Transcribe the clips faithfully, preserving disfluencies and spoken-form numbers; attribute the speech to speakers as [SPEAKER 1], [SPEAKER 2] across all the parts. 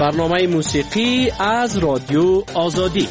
[SPEAKER 1] برنامه موسیقی از رادیو آزادی.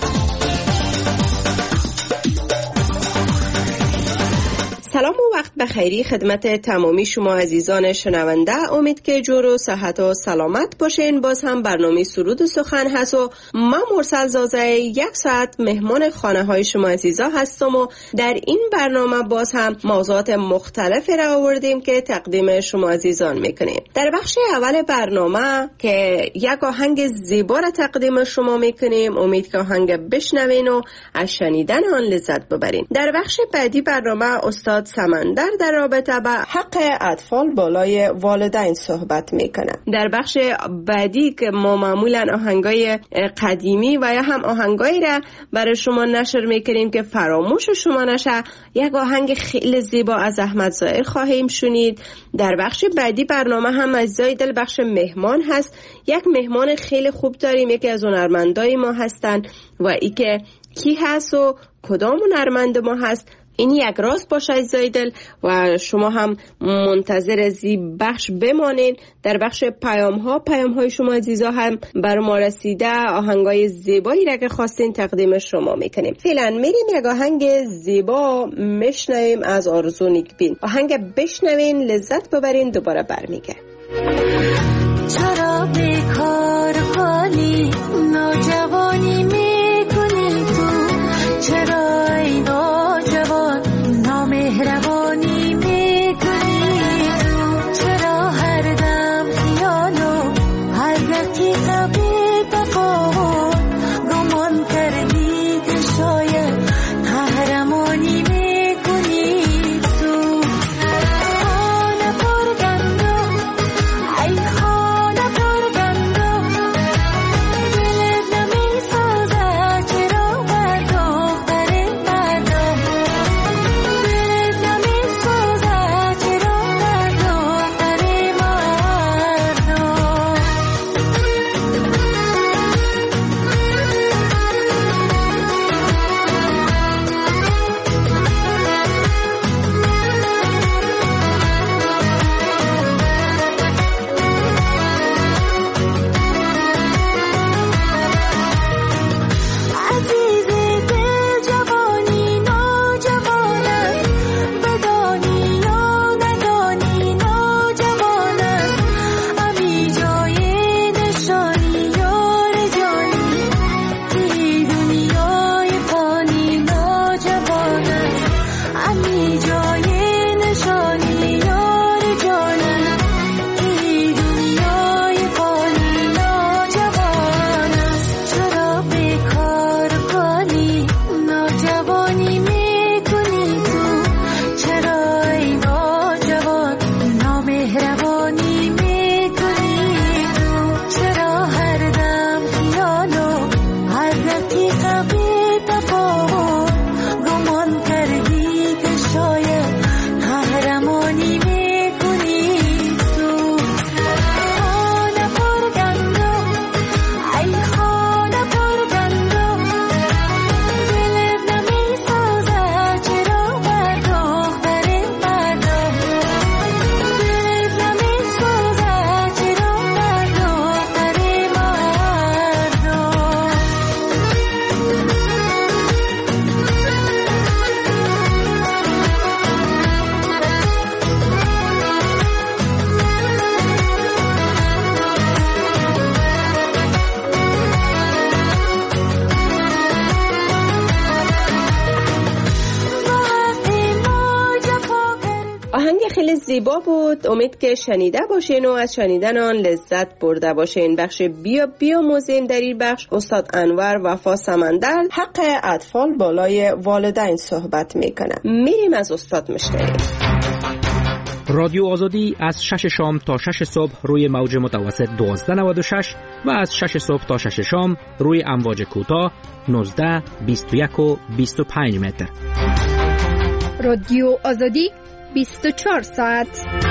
[SPEAKER 2] سلام و وقت بخیری خدمت تمامی شما عزیزان شنونده. امید که جور و صحت و سلامت باشین. باز هم برنامه سرود و سخن هست و من مرسل زازه یک ساعت مهمان خانه های شما عزیزا هستم و در این برنامه باز هم موضوعات مختلفی را آوردیم که تقدیم شما عزیزان میکنیم. در بخش اول برنامه که یک آهنگ زیبا را تقدیم شما میکنیم، امید که آهنگ بشنوین و از شنیدن آن لذت ببرین. در بخش بعدی برنامه استاد سمندر در رابطه با حق اطفال بالای والدین صحبت میکنه. در بخش بعدی که ما معمولا آهنگای قدیمی و یا هم آهنگایی را برای شما نشر میکنیم که فراموش شما نشه، یک آهنگ خیلی زیبا از احمد ظاهر خواهیم شنید. در بخش بعدی برنامه هم عزیزای دل بخش مهمان هست. یک مهمان خیلی خوب داریم، یکی از هنرمندای ما هستن و ای که کی هست و کدام هنرمند ما هست این یک راست باشه عزیزای دل و شما هم منتظر زی بخش بمانین. در بخش پیام ها پیام های شما عزیزا هم بر ما رسیده، آهنگای زیبایی را که خواستین تقدیم شما میکنیم. فعلا میریم یک آهنگ زیبا میشنویم از آرزو نیکبین. آهنگ بشنوین، لذت ببرین، دوباره برمیگه.
[SPEAKER 3] چرا بیکار حالی نوجوانی میکنی تو، چرا ای نوجوان نامهربانی میکنی تو، چرا هر دم خیالو هر دقیقه بی تفاوت گمان کردی که شاید قهرمانی میکنی تو. خانه پرگندم ای خانه پرگندم دلت نمیسازه چرا بر دختر مردم، دلت نمیسازه چرا بر دختر مردم. عزیز دل جوانی نوجوان است، بدانی یا ندانی نوجوان است، همی جای نشانی یار جانی، ای دنیای فانی نوجوان است، همی جای نشانی یار جانی، ای دنیای فانی نوجوان است. چرا بیکار کاری نوجوانی میکنی تو، چرا ای نوجوان نامهربانی میکنی تو، چرا هر دم خیالو هر دقیقه بی تفاوت گمان کردی که شاید قهرمانی میکنی تو. خانه پرگندم ای خانه پرگندم دلت نمیسازه چرا بر دختر مردم، دلت نمیسازه چرا بر دختر مردم. با حق ما جفا کردی.
[SPEAKER 2] آهنگ خیلی زیبا بود، امید که شنیده باشین و از شنیدن آن لذت برده باشین. بخش بیا بیا موزیم در این بخش استاد انور وفا سمندر حق اطفال بالای والدین صحبت میکنه. میریم از استاد میشنویم.
[SPEAKER 4] رادیو آزادی از شش شام تا شش صبح روی موج متوسط دوازده نود و شش و از شش صبح تا شش شام روی امواج کوتاه نوزده، بیست و یک و بیست و پنج متر.
[SPEAKER 5] رادیو آزادی بیست و چهار ساعت.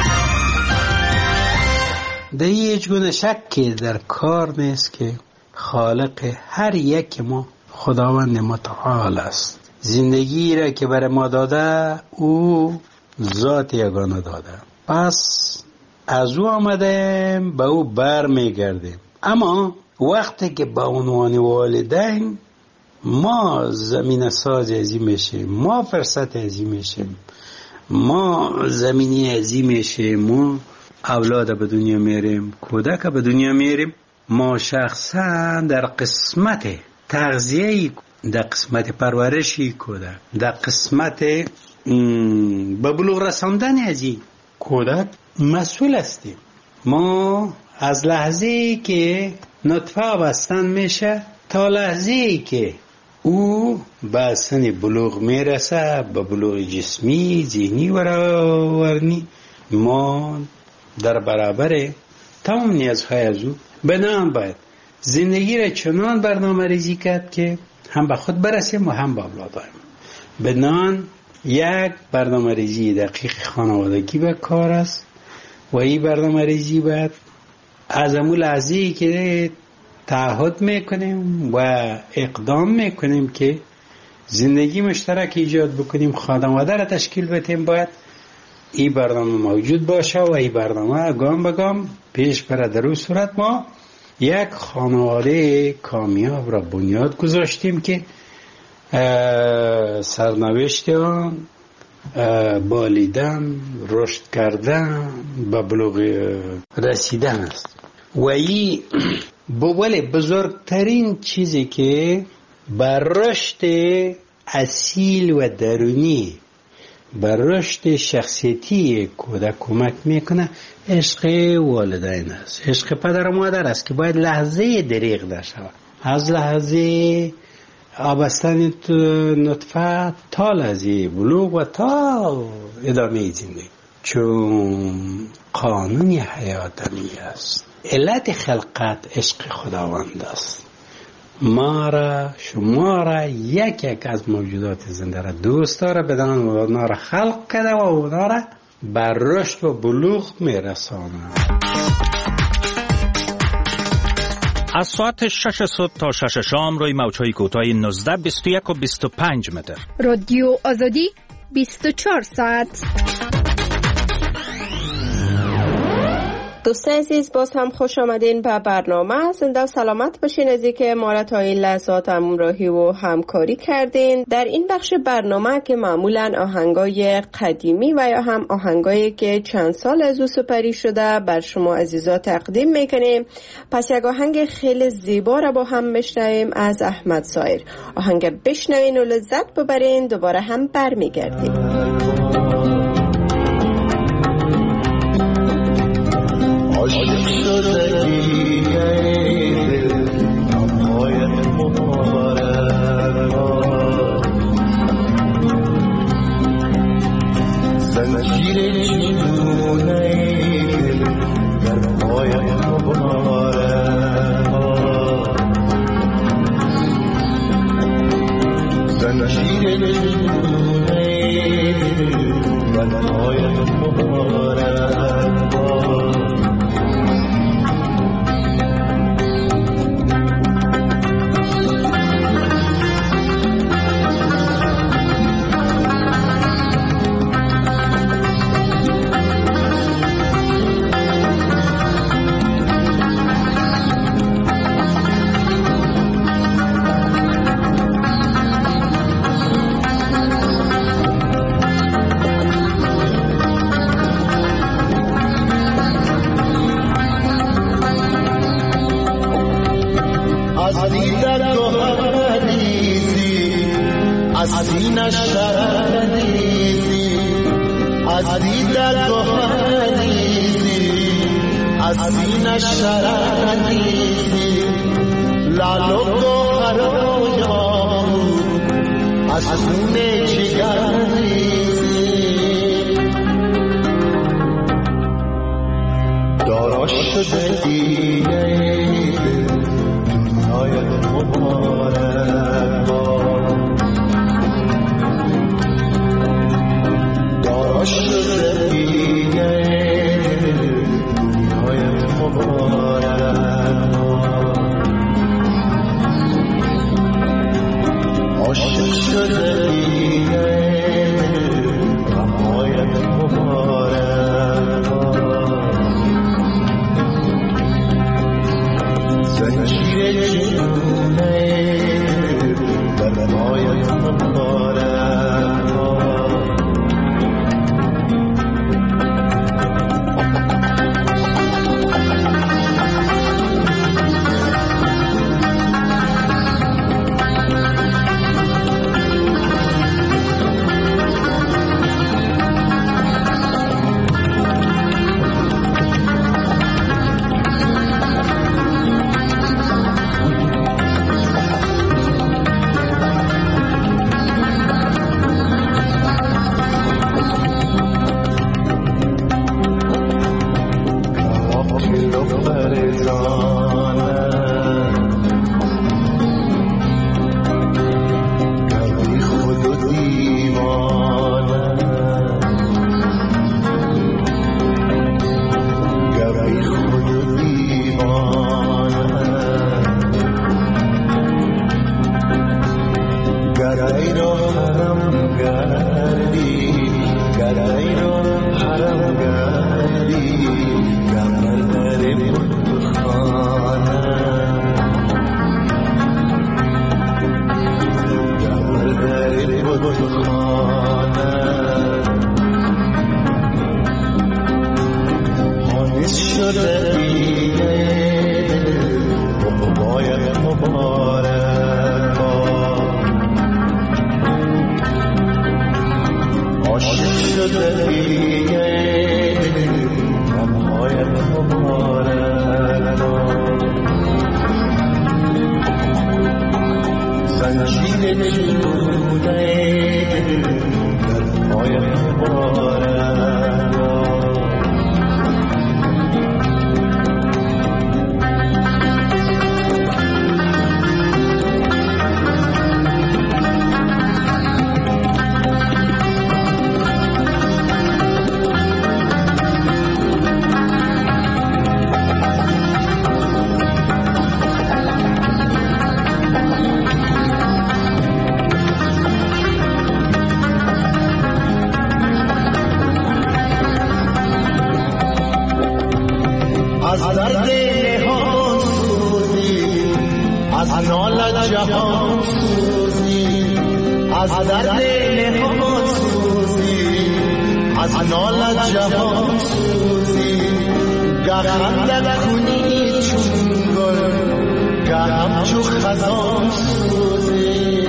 [SPEAKER 6] در هیچ گونه شکی در کار نیست که خالق هر یک ما خداوند متعال است. زندگی را که بر ما داده او ذات یگانه داده، پس از او آمدیم به او بر میگردیم. اما وقتی که به عنوان والدین ما زمین ساز ازی میشیم، ما فرصت ازی میشیم، ما زمینی ازی میشیم، ما اولاد به دنیا میاریم، کودک به دنیا میاریم، ما شخصا در قسمت تغذیه، در قسمت پرورشی کودک، در قسمت به بلوغ رساندن ازی کودک مسئول هستیم. ما از لحظه‌ای که نطفه بستن میشه تا لحظه‌ای که او به سن بلوغ میرسه، به بلوغ جسمی، ذهنی و روانی، ما در برابر تمام نیازهای از او بنان باید زندگی را چنان برنامه ریزی کرد که هم به خود برسیم و هم به اولادایم. بنان یک برنامه ریزی دقیق خانوادگی به کار است و این برنامه ریزی باید از امون لحظه‌ای که تعهد میکنیم و اقدام میکنیم که زندگی مشترک ایجاد بکنیم، خانواده را تشکیل بدیم، باید این برنامه موجود باشه و این برنامه گام به گام پیش بره. در اون صورت ما یک خانواده کامیاب را بنیاد گذاشتیم که سرنوشت آن بالیدن، رشد کردن، به بلوغ رسیدن است. و این بوله بزرگترین چیزی که بر رشد اصیل و درونی، بر رشد شخصیتی کودک کمک میکنه، عشق والدین است، عشق پدر و مادر است که باید لحظه دریغ در شود، از لحظه آبستن نطفه تا لحظه بلوغ و تا ادامه زندگی، چون قانون حیات می است. علت خلقت عشق خداوند است. ما را، شما را، یک یک از موجودات زنده را دوست داره، بدان و اونا را خلق کرده و اونا را بر رشد و بلوغ می رسانه.
[SPEAKER 4] از ساعت شش صبح تا شش شام روی موج‌های کوتاه نوزده، بیست و یک و بیست و پنج متر.
[SPEAKER 5] رادیو آزادی بیست و چهار ساعت.
[SPEAKER 2] دوستان عزیز، باز هم خوش آمدین به برنامه. زنده و سلامت باشین از اینکه ما را تا این لحظات همراهی و همکاری کردین. در این بخش برنامه که معمولا آهنگای قدیمی و یا هم آهنگایی که چند سال از او سپری شده بر شما عزیزا تقدیم میکنیم. پس یک آهنگ خیلی زیبا را با هم بشنویم از احمد ظاهر. آهنگ بشنوین و لذت ببرین، دوباره هم برمیگردیم.
[SPEAKER 7] عاشق شدگی دل نمایت مبارک، زنجیر جنونه دل در پایت مبارک، زنجیر جنونه دل در پایت مبارک. گرای رو حرم گردی گرای رو حرم گردی گرای بود خانه گرای بود خانه آنیز شده دیگه باید مبارک عاشق شده دیگه باید مبارک زنجیر دیوونه باید مبارک از درد نهان سوزی از نال جهان سوزی از درد نهان سوزی از نال جهان سوزی گه خندت کنی چون گل گه همچو خزان سوزی.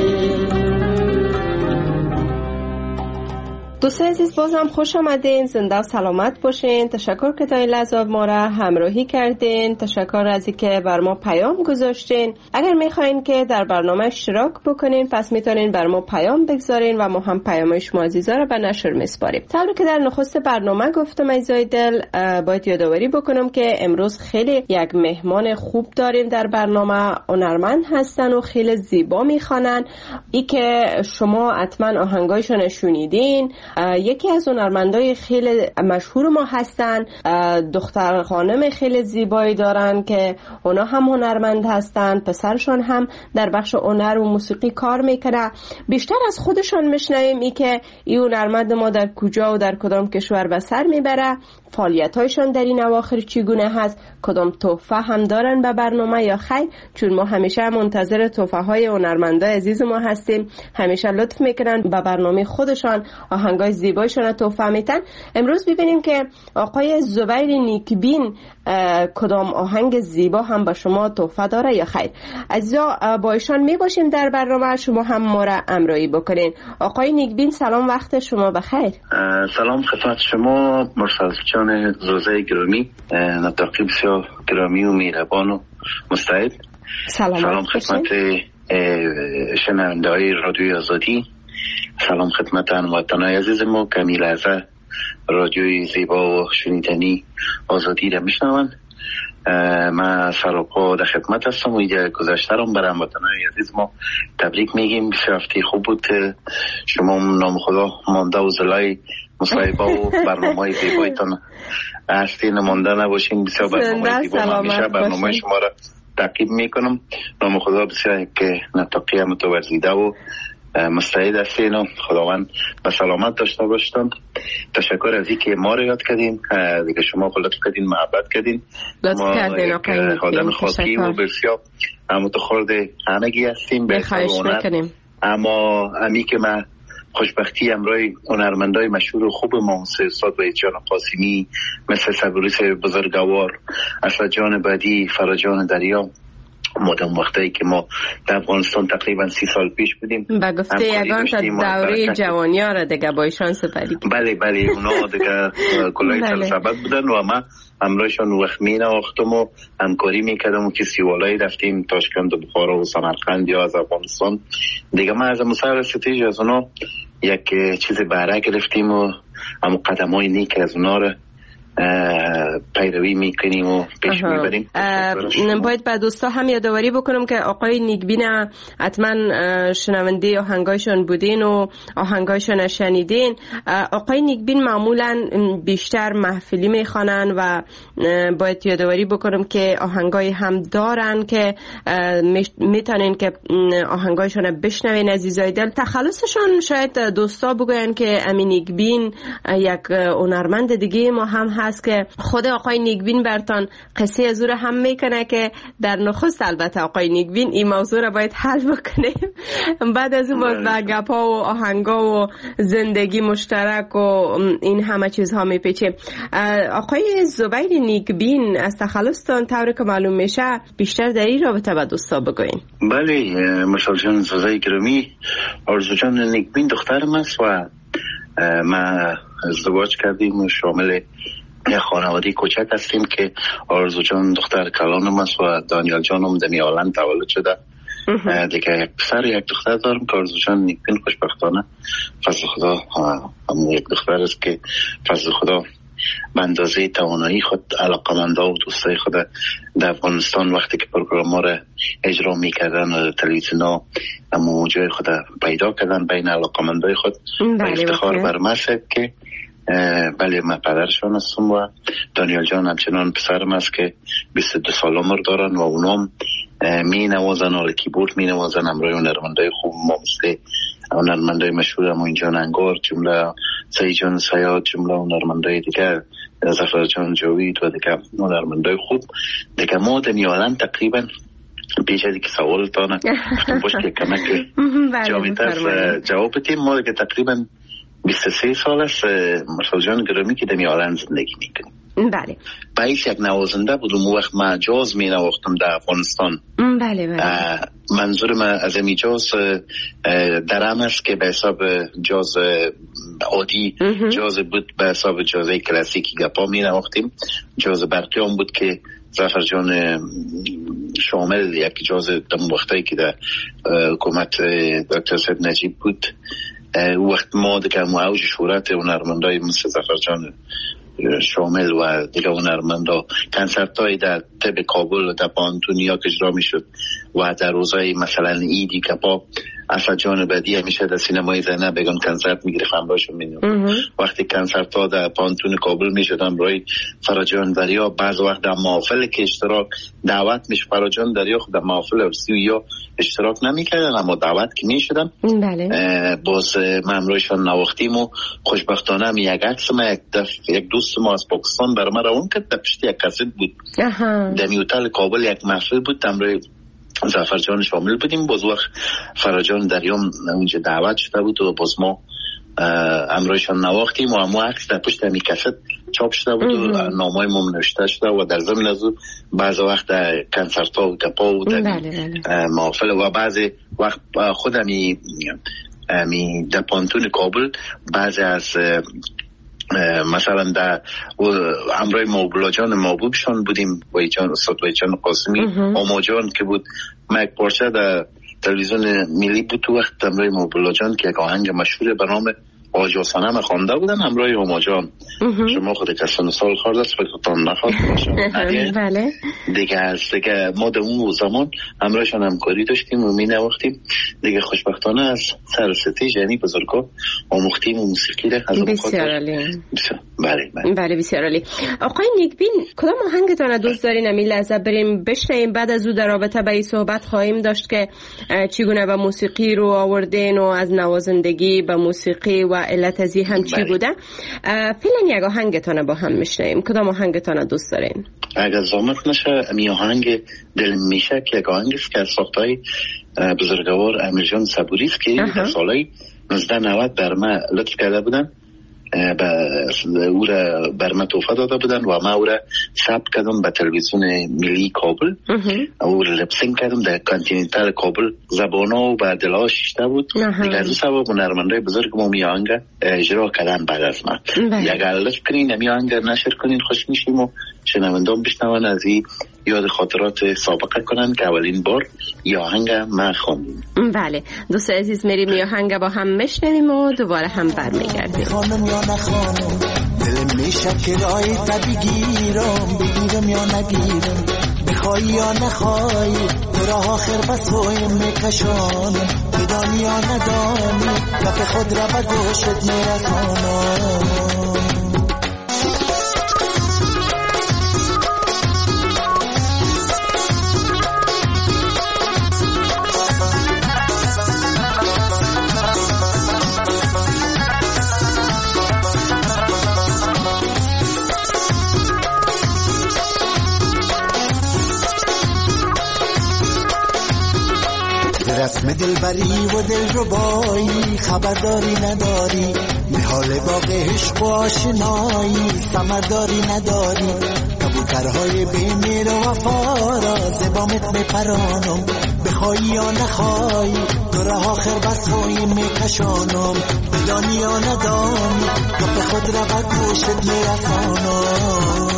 [SPEAKER 2] دوستان عزیز باز هم خوش آمدین، زنده و سلامت باشین. تشکر که تا این لحظه ما را همراهی کردین. تشکر از اینکه بر ما پیام گذاشتین. اگر میخواین که در برنامه اشتراک بکنین پس میتونین بر ما پیام بگذارین و ما هم پیام شما عزیزا را به نشر میسپاریم. طوری که در نخست برنامه گفتم ایزای دل، باید یادآوری بکنم که امروز خیلی یک مهمان خوب داریم در برنامه. هنرمند هستن و خیلی زیبا میخوانن. ای که شما حتما آهنگایشون شنیدین. یکی از هنرمندای خیلی مشهور ما هستن، دختر خانم خیلی زیبایی دارن که اونا هم هنرمند هستن، پسرشون هم در بخش هنر و موسیقی کار میکنه. بیشتر از خودشون میشنویم ای که این هنرمند ما در کجا و در کدام کشور به سر میبره، فعالیت‌هایشان در این اواخر چگونه هست، کدام تحفه هم دارن به برنامه یا خیر. چون ما همیشه منتظر تحفه‌های هنرمندای عزیز ما هستیم، همیشه لطف میکنن به برنامه خودشان آهنگای زیبایشون رو تحفه میتن. امروز ببینیم که آقای زبیر نیکبین کدام آهنگ زیبا هم به شما تحفه داره یا خیر. عزیزا با ایشان میباشیم در برنامه، شما هم ما را همراهی بکنین. آقای نیکبین سلام، وقت شما بخیر.
[SPEAKER 8] سلام خدمت شما مرسل جان زوزه گرامی، نطاقی بسیار گرامی و مهربان و مستعد.
[SPEAKER 2] سلام,
[SPEAKER 8] سلام خدمت شنونده های رادیوی آزادی، سلام خدمت هموطنان عزیز ما که می لحظه رادیوی زیبا و شنیدنی آزادی را میشنوند. من سراپا در خدمت هستم و اینجا گذشته رو برای هموطنان عزیز ما تبریک میگیم. بسیار هفته خوب بود، شما نام خدا مانده و زلای مصاحبه و برنامه های زیبایتان هستی نمانده نباشین. بسیار برنامه زیبا، همیشه برنامه شما را تعقیب میکنم. نام خدا بسیار که نطاقی متورزیده و مستعد هستین و خداوند به سلامت داشته باشتن. تشکر از اینکه ما رو یاد کردین، دیگه شما لطف کردین، محبت کردین.
[SPEAKER 2] لطف کردین آقای
[SPEAKER 8] آدم خاصی و بسیار متخورد همگی هستیم.
[SPEAKER 2] بخواهش میکنیم.
[SPEAKER 8] اما امی که من خوشبختی امروز هنرمندای مشهور و خوب ما مثل استاد وحید جان قاسمی، مثل صبوریس بزرگوار، اسد جان بدی، فراجان دریا، مدام وقتی که ما در افغانستان تقریبا سی سال پیش بودیم
[SPEAKER 2] با گفته یگان تا دوره جوانی ها را دیگه با ایشان سپری.
[SPEAKER 8] بله بله اونا دیگه کلای سرسبت بودن و ما همراهشان وقت می نواختم و همکاری میکردم و که سیوالایی رفتیم تاشکند و بخارا و سمرقند یا از افغانستان دیگه. ما از مصر ستیج از اونا یک چیز بهره گرفتیم و هم قدم های نیک از اونا را پیروی میکنیم و پیش میبریم.
[SPEAKER 2] باید به دوستا هم یادآوری بکنم که آقای نیکبین حتما شنونده آهنگایشون بودین و آهنگایشون شنیدین. آقای نیکبین معمولا بیشتر محفلی میخوانن و باید یادآوری بکنم که آهنگای هم دارن که میتونین که آهنگایشون بشنوین. عزیزای دل، تخلصشون شاید دوستا بگوین که امین نیکبین یک هنرمند دیگه ما هم هست که خود آقای نیکبین برتان قصه از او را هم میکنه که در نخست البته آقای نیکبین این موضوع را باید حل بکنیم، بعد از اون باید به گپا و آهنگا و زندگی مشترک و این همه چیزها میپیچیم. آقای زبیر نیکبین از تخلصتان طوری که معلوم میشه بیشتر در این رابطه به دوستا بگوین.
[SPEAKER 8] بله، مشال جان زوزای گرامی، آرزو جان نیکبین دخترم است و ما ازدواج کردیم و شامل یه خانواده کوچک هستیم که آرزو جان دختر کلانم است و دانیال جانم دمی آلند تولد شده. دیگه یک پسر یک دختر دارم که آرزو جان نیکبین خوشبختانه فضل خدا همون یک دختر است که فضل خدا به اندازه توانایی خود علاقمندا و دوستای خود در افغانستان وقتی که پروگرام ها را اجرا میکردن و تلویزیون ها همون جای خود پیدا کردن بین علاقمندای خود و افتخار بر ما است که بله من پدرشان هستم و دانیال جان همچنان پسرم است که بیست و دو سال عمر دارن و اونام می نوازن و کیبورد می نوازن همراه هنرمندای خوب ما مثل هنرمندای مشهور همون اینجا انگار جمله سعید جان سیاد جمله هنرمندای دیگر ظفر جان جاوید و دیگر هنرمندای خوب دیگر ما دنیالن تقریبا پیش از که سوال تانه باش که کمک جاوید است جواب بدیم. ما دیگر تقریبا بیست و سه سال است مرسل جان گرامی که دنیالن زندگی میکنیم.
[SPEAKER 2] بله.
[SPEAKER 8] باید یک نوازنده بودم اون وقت من جاز می نواختم در افغانستان.
[SPEAKER 2] بله بله.
[SPEAKER 8] منظور من از این جاز درم است که به حساب جاز عادی جاز بود، به حساب جاز کلاسیکی گپا می نواختیم. جاز برقی هم بود که ظفر جان شامل یک جاز دم وقتایی که در حکومت دکتر سید نجیب بود وقت ما دیگه موج شهرت هنرمندای مثل ظفر جان شامل و دیگه هنرمندا کنسرت های در طب کابل و در پانتونیا که اجرا می شد و در روزهای مثلا ایدی که با اسد جان بدی همیشه در سینمای زینب بگن کنسرت می گرفت همراهشون می نمید. وقتی کنسرت ها در پانتون کابل می شد همراه فراجان دریا بعض وقت در محافل که اشتراک دعوت میشه فراجان دریا خود در محافل ارسی یا اشتراک نمی کردن اما دعوت که می شدن باز ما همراهشان نواختیم و خوشبختانه هم یک عکس ما یک, یک دوست ما از پاکستان بر ما روان کرد در پشت یک کاست بود در میوتل کابل یک محفل بود همراه ظفر جان شامل بودیم. باز وقت فراجان دریام اونجا دعوت شده بود و باز ما امروزشان نواختیم و همون عکس در پشت همی کست چاپ شده بود و نامای ما نوشته شده و در ضمن از او بعض وقت در کنسرت ها و گپا و در محافل و بعض وقت خود همی همی در پانتون کابل بعضی از مثلا در امرای موبولا جان محبوبشان بودیم و جان استاد و جان قاسمی اما جان که بود ما یک پارچه در تلویزیون ملی بود تو وقت امرای موبولا جان که یک آهنگ مشهور به نام آجاسانه ما خوانده بودن امرای هما جان. شما خود کسان سال خارد است فکرتان نخواد
[SPEAKER 2] بله
[SPEAKER 8] دیگه هست دیگه ما در اون زمان امرایشان همکاری داشتیم و می نواختیم دیگه خوشبختانه از سر ستیج یعنی بزرگا آموختیم و موسیقی را از
[SPEAKER 2] بسیار عالی.
[SPEAKER 8] بله بله
[SPEAKER 2] بله بسیار عالی. آقای نیکبین کدام آهنگتان دوست دارین امی لحظه بریم بشنویم بعد از او در رابطه به این صحبت خواهیم داشت که چگونه به موسیقی رو آوردین و از نوازندگی به موسیقی و علت ازی هم چی بوده. فعلا یک آهنگتان با هم میشنویم. کدام آهنگتان دوست دارین؟
[SPEAKER 8] اگر زحمت نشه امی آهنگ دل میشه که یک آهنگ است که از ساختای بزرگوار امیر جان صبوری است که در سالهای نوزده نود بر ما لطف کرده بودن او را بر من توفه داده بودن و ما او را ثبت کردم به تلویزیون ملی کابل او را لپسینگ کردم در کانتیننتال کابل زبانا و به دلها شیشته بود دیگر از او سبب هنرمندای بزرگ ما می آهنگ اجرا کردن بعد از من یک لطف کنین امی آهنگ نشر کنین خوش میشیم و شنوندان بشنون از این یاد خاطرات سابقه کنن که اولین بار یا آهنگ ما خواندیم.
[SPEAKER 2] بله دوست عزیز میریم یا آهنگ با هم میشنویم و دوباره هم برمیگردیم.
[SPEAKER 7] خانم یا نخانم دل دل میشه که رای تا بگیرم بگیرم یا نگیرم بخوای یا نخوای تو را آخر بسوی میکشانم بدانی یا ندانی گپ خود را به گوشت میرسانم رسم دلبری و دل ربایی خبرداری نداری نهال باغ عشق و آشنایی ثمرداری نداری کبوترهای بیمیر و وفا را زبامت میپرانم بخوای یا نخوای تو را آخر بس روی میکشانم بدانی یا ندانی گپ خود را به گوشت میرسانم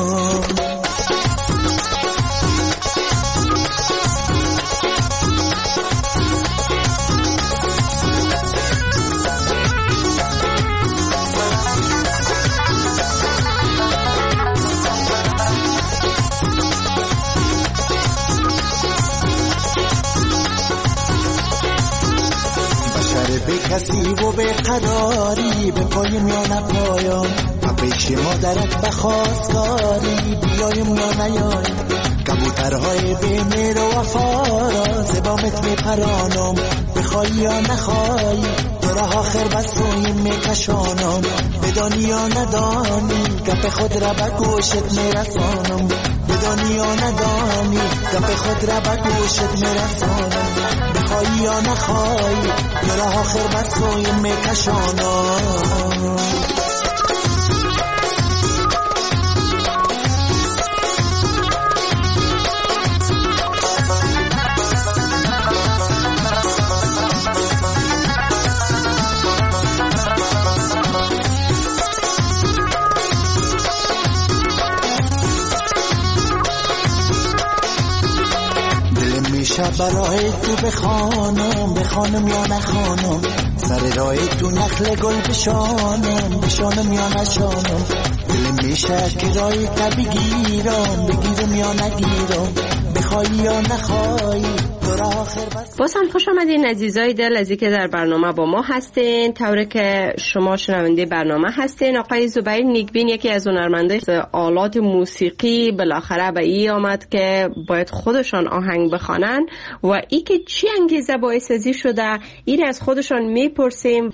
[SPEAKER 7] کسی و به قراری به پایم یا نپایم و پیش مادرت بخواستاری بیایم یا نیایم کبوترهای بیمیر و وفا را زبامت میپرانم بخوای یا نخوای تو را آخر بس روی میکشانم بدانی یا ندانی گپ خود را به گوشت میرسانم بدانی یا ندانی گپ خود را به گوشت میرسانم بخوای یا نخوای تو را آخر بس روی میکشانم شب برای تو بخوانم بخوانم یا نخوانم سر راه تو نخل گل بشانم بشانم یا نشانم دل میشه که رای تا بگیرم بگیرم یا نگیرم بخوای یا نخوای
[SPEAKER 2] باز هم خوش آمدین عزیزای دل از اینکه در برنامه با ما هستین. طوری که شما شنونده برنامه هستین، آقای زبیر نیکبین یکی از هنرمندان آلات موسیقی بالاخره به این آمد که باید خودشان آهنگ بخوانن و ای که چی انگیزه باعث ازی شده این از خودشان میپرسیم.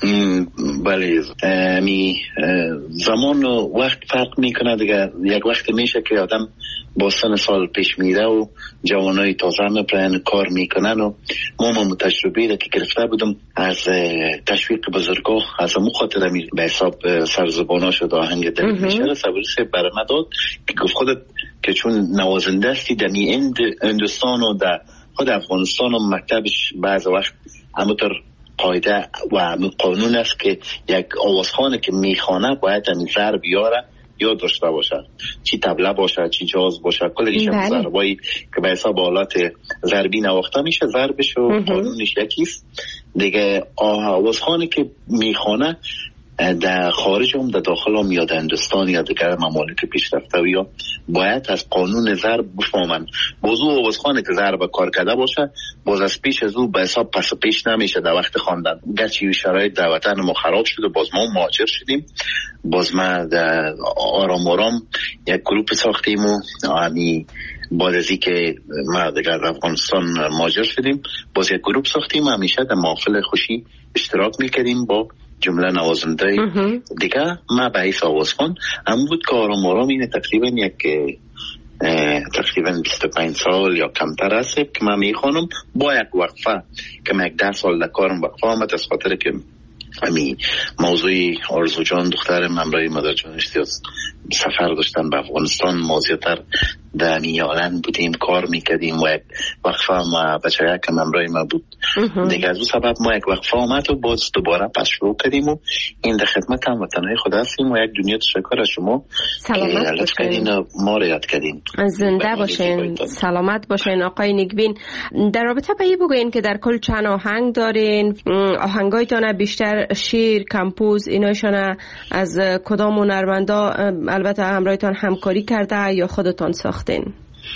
[SPEAKER 8] بله می زمان و وقت فرق میکنه دیگه. یک وقت میشه که آدم با سن سال پیش میره و جوانای تازه میپرن کار میکنن و ما ما تجربه را که گرفته بودم از تشویق بزرگاه از امو خاطر به حساب سرزبانا شد آهنگ دل میشه سبوریس برمه داد که گفت خودت که چون نوازنده استی دمی اند اندوستان و در خود افغانستان و مکتبش بعض وقت همونطور قاعده و قانون است که یک آوازخانه که میخوانه باید همین زر بیاره یا داشته باشه، چی طبله باشه چی جاز باشه، کلش هم ضربایی که به حساب آلات ضربی نواخته میشه ضربش و قانونش یکیست دیگه. آوازخانه که میخوانه در خارج هم در داخل هم یا در هندوستان یا دیگر ممالک پیشرفته یا باید از قانون ضرب بفهمن. باز او آوازخانه که ضرب کار کرده باشه باز از پیش از او به حساب پس پیش نمیشه در وقت خواندن. گرچه شرایط در وطن ما خراب شده باز ما مهاجر شدیم، باز ما در آرام آرام یک گروپ ساختیم و یعنی بعد از که ما دیگر در افغانستان مهاجر شدیم باز یک گروپ ساختیم و همیشه در محافل خوشی اشتراک میکردیم با جمله نوازنده دیگه. ما به حیث آوازخوان هم بود که آرام آرام اینه تقریبا یک تقریبا بیست و پنج سال یا کمتر است که من میخوانم با یک وقفه که من یک ده سال در کارم وقفه آمد از خاطر که امی موضوعی آرزو جان دخترم همراه مادر جانش سفر داشتن به افغانستان، ما زیادتر در نیالند بودیم، کار میکردیم و یک وقفه ما بچه که همراه ما بود دیگه. از اون سبب ما یک وقفه آمد و باز دوباره پس شروع کردیم و این در خدمت هموطنهای خود هستیم و یک دنیا تشکر از شما
[SPEAKER 2] سلامت باشین،
[SPEAKER 8] ما رو یاد کردیم.
[SPEAKER 2] زنده باشین، سلامت باشین. آقای نیکبین، در رابطه با این بگوین که در کل چند آهنگ دارین؟ آهنگایتان بیشتر شعر، کمپوز اینایشان از کدام هنرمندا البته همراهتان همکاری کرده یا خودتان ساختین؟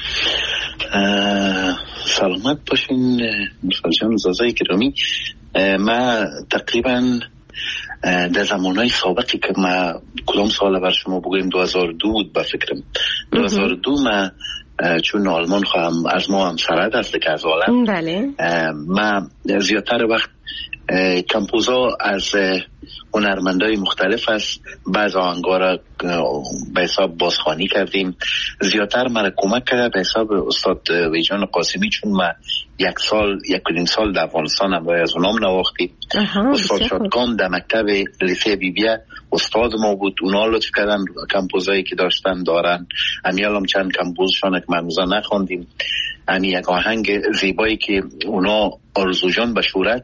[SPEAKER 8] سلامت باشین مثال جان زازای گرامی. ما تقریبا در زمانهای سابقی که ما کدام سال بر شما بگویم دو هزار و دو بود به فکرم دو هزار و دو ما چون آلمان خواهم از ما هم سرد است که از عالم
[SPEAKER 2] بله.
[SPEAKER 8] ما زیادتر وقت کمپوزا از هنرمندای مختلف است. بعض آهنگا را به حساب بازخوانی کردیم. زیادتر من کمک کرده به حساب استاد ویجان قاسمی، چون ما یک سال یک نیم سال در افغانستان هم باید از اونام نواختیم. استاد شادگان در مکتب لیسه بی بی استاد ما بود، اونا لطف کردن کمپوزایی که داشتن دارن. امیال هم چند کمپوزشان که من روزا نخوندیم. امی یک آهنگ زیبایی که اونا آرزو جان به شهرت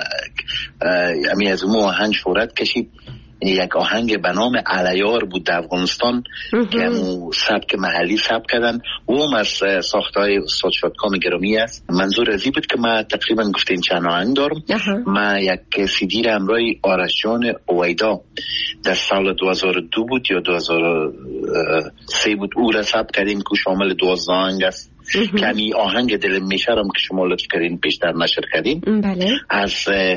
[SPEAKER 8] امی از اون آهنگ شهرت کشید، یک آهنگ به نام علیار بود در افغانستان که همون سبک محلی سبک کردن و هم از ساختهای استاد شادکام گرامی است. منظور ازی بود که ما تقریبا گفتیم چند آهنگ دارم. ما یک سی دی را همراه آرش جان اویدا در سال دو هزار و دو بود یا دو هزار و سه بود او را سبک کردیم که شامل دوازده آهنگ است. کمی آهنگ دل میشرم که شما لطف کردین پیشتر نشر کردین
[SPEAKER 2] بله.
[SPEAKER 8] از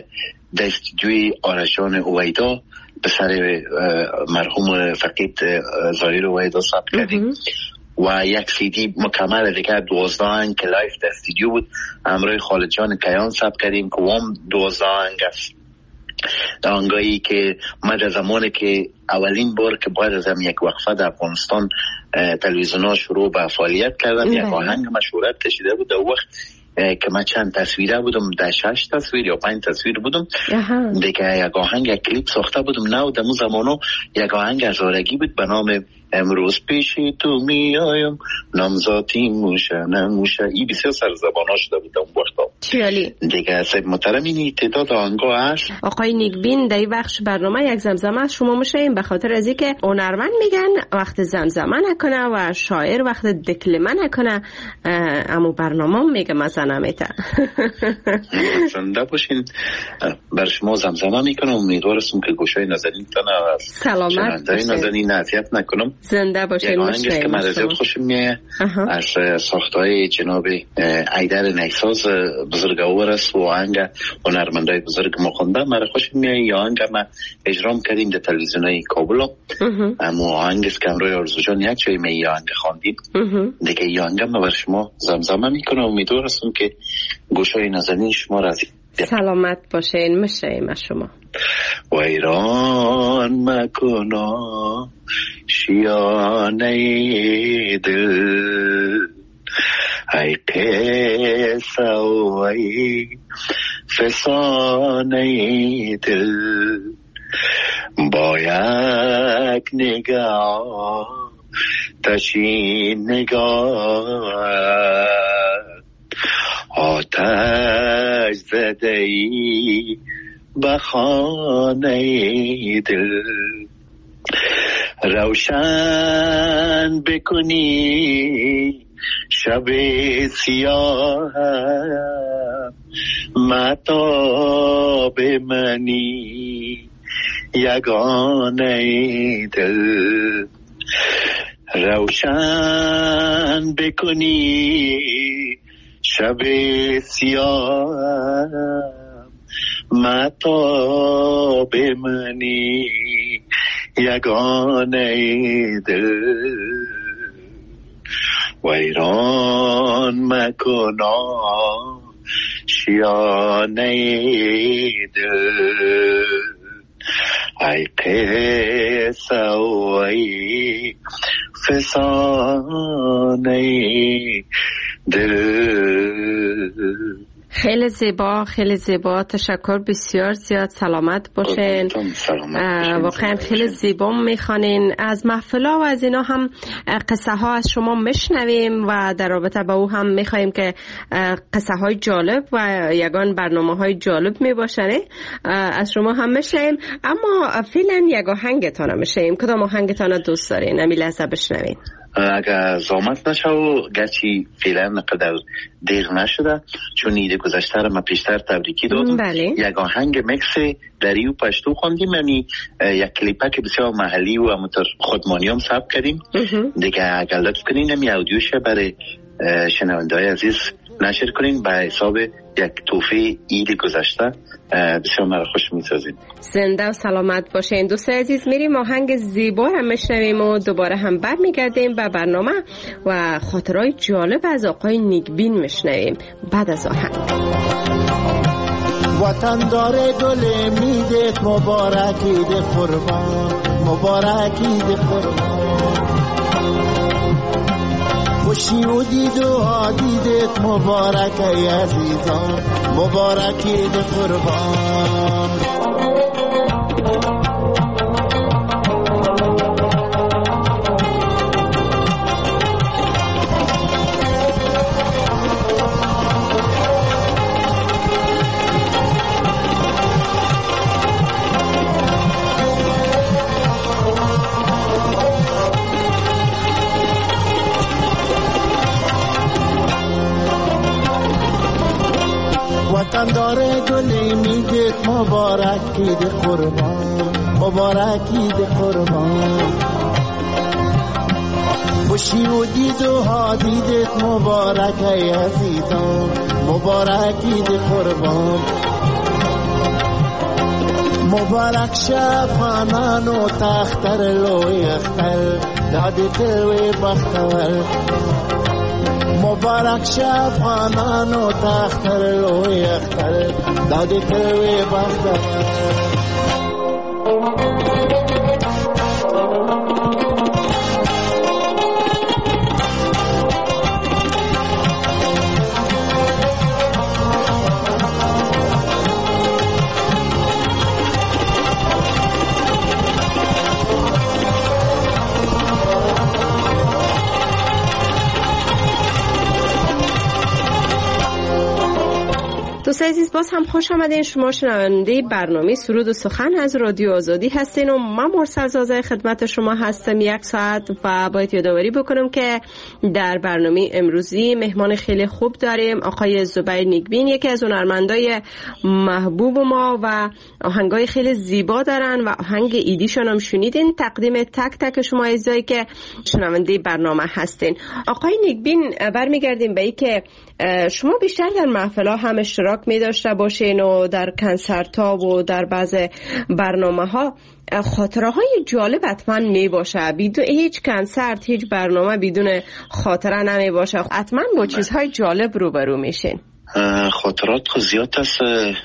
[SPEAKER 8] دستجوی آرش جان اویدا به سر مرحوم فقید زایر اویدا ثبت کردیم و یک سی دی مکمل دیگه دوازده آهنگ که لایف در استودیو بود همراه خالد جان کیان ثبت کردیم که هم دوازده آهنگ است. آهنگایی که ما در زمانی که اولین بار که باید از هم یک وقفه در افغانستان تلویزیون ها شروع به فعالیت کردن یک آهنگ مشهورت کشیده بود. در وقت که من چند تصویره بودم، در شش تصویر یا پنج تصویر بودم دیگه یک آهنگ یک کلیپ ساخته بودم نو در اون زمانو یک آهنگ هزارگی بود به نام امروز پیشی تو می آیم نامزاتی موشه نموشه. ای بسیار سر زبانا شده بود اون وقتا.
[SPEAKER 2] چیالی
[SPEAKER 8] دیگه سید محترم اینی تعداد آهنگا هست.
[SPEAKER 2] آقای نیکبین در این بخش برنامه یک زمزمه از شما میشیم به خاطر از اینکه هنرمند میگن وقت زمزمه نکنه و شاعر وقت دکلمه نکنه، اما برنامه میگه مثلا نمیته.
[SPEAKER 8] زنده باشین. بر شما زمزمه میکنم، امیدوارم که گوشای نازنین تنه
[SPEAKER 2] سلامت باشین،
[SPEAKER 8] نازنین اذیت نکنم.
[SPEAKER 2] زنده باشین.
[SPEAKER 8] آهنگی که من زیاد خوشم میاد از ساختهای جناب ایدر نیساز بزرگوار است و آهنگ هنرمندای بزرگ ما خونده من خوشم میاد. یا آهنگ ما اجرام کردیم در تلویزیونای کابل، اما آهنگ است که امروز آرزو جان یک جای می آهنگ خواندیم دیگه. یا آهنگ ما بر شما زمزمه میکنم، امیدوارم که گوشای نازنین شما راضی.
[SPEAKER 2] سلامت باشین. مشیم از شما.
[SPEAKER 8] ویران مکنا شیانه دل ای قصه و ای فسانه دل با یک نگاه تشین نگاه آتش زده ای بخانه دل روشن بکنی شب سیاه مطاب منی یگانه دل روشن بکنی شب سیاه مطاب منی یگانه دل ویران مکنا شیانه دل ای قصه و ای فسانه دل.
[SPEAKER 2] خیلی زیبا، خیلی زیبا. تشکر بسیار زیاد. سلامت باشین. واقعا خیلی زیبا میخوانین. از محفلا و از اینا هم قصه ها از شما میشنویم و در رابطه با او هم میخوایم که قصه های جالب و یگان برنامه های جالب میباشنه از شما هم میشنویم. اما فعلا یک آهنگتان میشنویم. کدام آهنگتان دوست دارین؟ امی لحظه بشنوین.
[SPEAKER 8] اگر زامت نشه و گرچه فعلا قدر دیر نشده چون ایده گذشته رو ما پیشتر تبریکی دادم.
[SPEAKER 2] بله.
[SPEAKER 8] یک آهنگ مکس دری و پشتو خوندیم، یعنی یک کلیپه که بسیار محلی و امتر خودمانی هم ثبت کردیم دیگه. اگر لطف کنین همی اودیوش برای شنونده های عزیز نشر کنین به حساب یک توفیه عید گذشته، بسیار مرا خوش می‌سازید.
[SPEAKER 2] زنده و سلامت باشین. دوست عزیز میریم آهنگ زیبا هم میشنویم و دوباره هم برمیگردیم به برنامه و خاطرهای جالب از آقای نیکبین میشنویم بعد از آهنگ.
[SPEAKER 7] وطن داره گل میده مبارکی ده قربان، مبارکی ده قربان. خوشی و دید و دیدت مبارک ای عزیزان، مبارکی ده قربان. وطن داره گلی میگه مبارکی ده قربان، مبارکی ده قربان. خوشی و دید و ها دیدت مبارک ای عزیزان، مبارکی ده قربان. مبارک شفانان و تختر لوی اختر دادی تلوی بختور. مبارک شفانان و تختر لوی اختر دادی تلوی بختور.
[SPEAKER 2] دوست عزیز باز هم خوش آمدین. شما شنونده برنامه سرود و سخن از رادیو آزادی هستین و من مرسل زازای خدمت شما هستم یک ساعت و باید یادآوری بکنم که در برنامه امروزی مهمان خیلی خوب داریم، آقای زبیر نیکبین، یکی از هنرمندای محبوب ما و آهنگای خیلی زیبا دارن و آهنگ ایدیشون هم شنیدین. تقدیم تک تک شما عزیزایی که شنونده برنامه هستین. آقای نیکبین برمیگردیم به ای که شما بیشتر در محفل‌ها هم اشتراک می داشته باشین و در کنسرت‌ها و در بعض برنامه‌ها. خاطره های جالب حتما می باشه. بدون هیچ کنسرت، هیچ برنامه بدون خاطره نمی باشه. حتما با چیزهای جالب روبرو میشین.
[SPEAKER 8] خاطرات خود زیاد است